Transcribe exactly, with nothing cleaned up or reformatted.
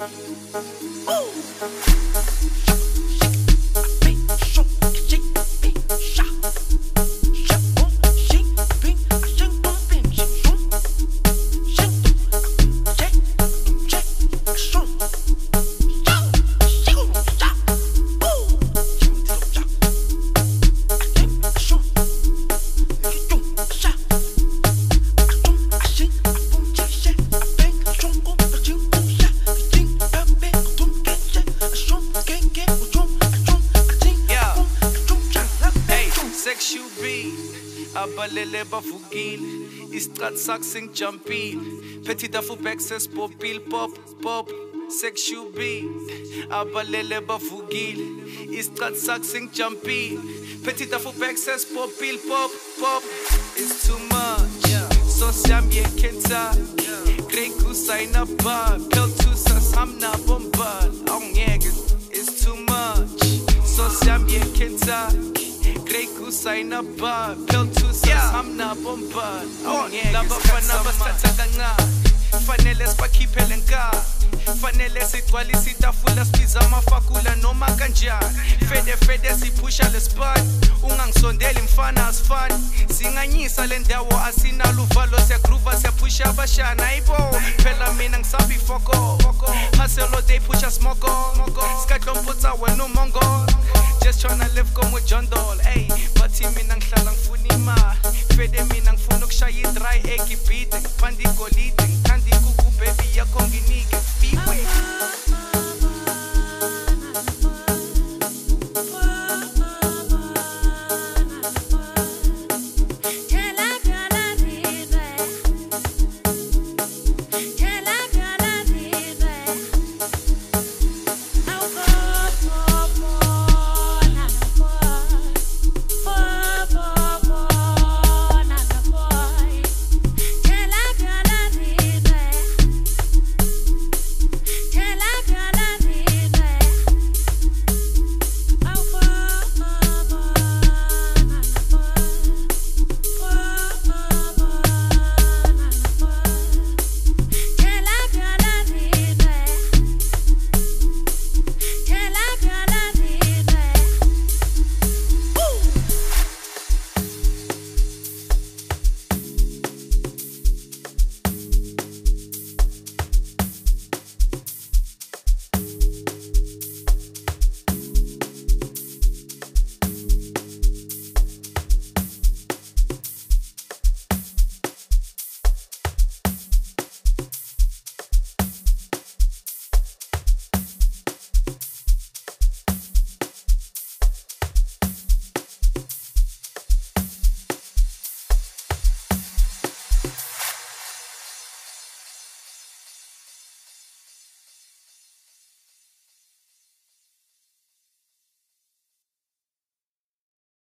abalele bavukile istrat saxing jumpile petita fu access popil pop pop sexual B abalele bavukile istrat saxing jumpile petita fu access popil pop pop. It's too much so siambie kenta grey kusaina ba pel tu sasamna bombal awngeke. It's too much so siambie kenta grey kusaina ba pel tu sasamna bombal awngeke. Laba fana basatha kancane fanele sibakhiphele nkani fanele sigcwalise itafula sibiza amafakula noma kanjani fede fede siphusha lesipani ungangisondeli mfana asifani singanyisa le ndawo asinalo uvalo siyagroova siyaphusha abashana ayibo phela mina ngisabi foko haselo day phusha smoko sikahlomputsa wena umongo just tryna live como John Doll ey bathi mina ngihlala ngifuna imali fede mina ngifuna ukushaya i-dry egg beat ngipanda igolide ngithanda ikuku baby yakho nginike fiwe.